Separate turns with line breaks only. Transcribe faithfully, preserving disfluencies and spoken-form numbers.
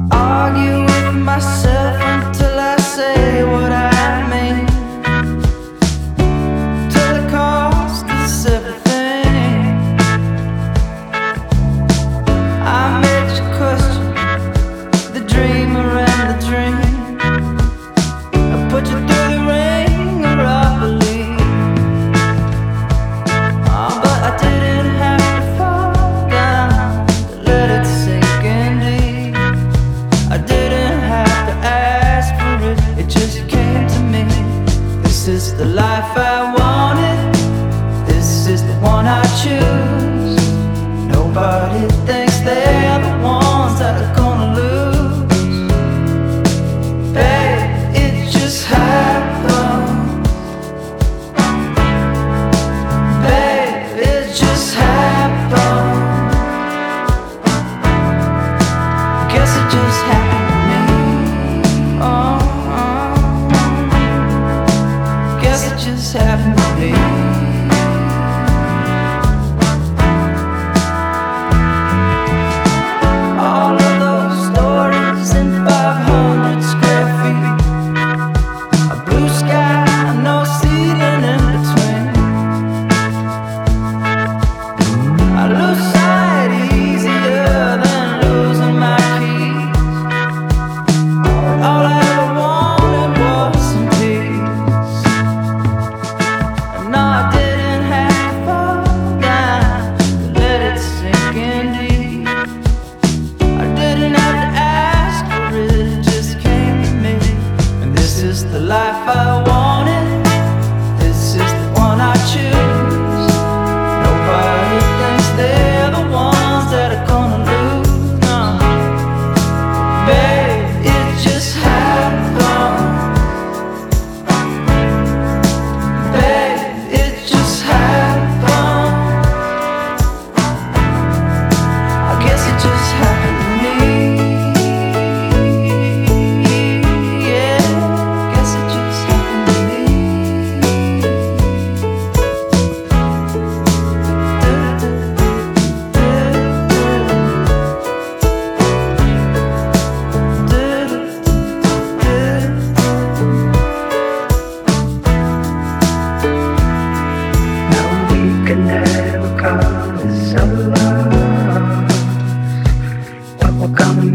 Argue with myself until I say what I mean, till the cost is everything. I made you question the dreamer and the dream. I put you through the ringer of belief. Oh, but I didn't have to fall down to let it sink in deep. I didn't have to ask for it, it just came to me. This is the life I wanted, this is the one I choose. Nobody thinks they're the ones that are gonna lose. Babe, it just happened. Babe, it just happened. Guess it just happened to me. Oh, oh. Guess it just happened to me. All of those stories in five hundred square feet, a blue sky, no ceiling in between. I lose sight easier than losing my keys. All I ever wanted was some peace. And no, I didn't have to fall down to let it sink in deep. I didn't have to ask for it, it just came to me. And this is the life I wanted, this is the one I choose. Nobody thinks they're the ones that are gonna lose. No. Babe, it just happened. Babe, it just happened. I guess it just happened to me. Yeah, guess it just happened to me.
No, we could never call this our love, but we're coming